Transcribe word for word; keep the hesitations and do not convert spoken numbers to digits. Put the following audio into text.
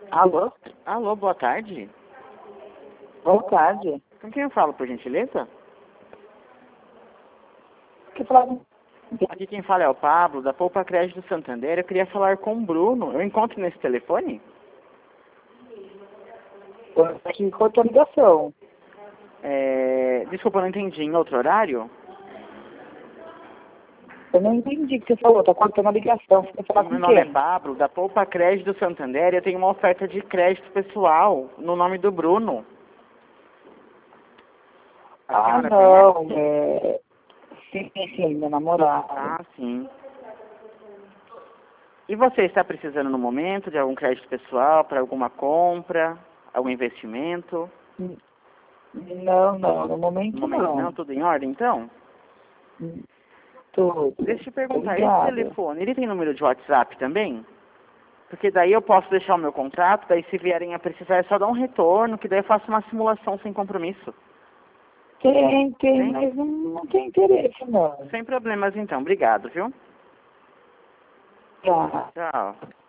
Alô? Alô, boa tarde. Boa tarde. Com quem eu falo, por gentileza? Que fala... Aqui quem fala é o Pablo, da Poupa Crédito Santander. Eu queria falar com o Bruno. Eu encontro nesse telefone? Aqui cortou a ligação. É... Desculpa, eu não entendi. Em outro horário? Eu não entendi o que você falou, tá cortando a ligação. Você quer falar Meu com nome é quem? Pablo, da Poupa Crédito Santander. Eu tenho uma oferta de crédito pessoal no nome do Bruno. A Ah, senhora não. conhece? É... Sim, sim, meu namorado. Ah, sim. E você está precisando no momento de algum crédito pessoal para alguma compra, algum investimento? Não, não, no No momento momento não, não. tudo em ordem então? Tudo. Deixa eu te perguntar, esse Obrigada. telefone, ele tem número de WhatsApp também? Porque daí eu posso deixar o meu contrato, daí se vierem a precisar é só dar um retorno, que daí eu faço uma simulação sem compromisso. Tem, tem, Tem? mas não, não tem interesse, não. Sem problemas então, obrigado, viu? Tá. Tchau.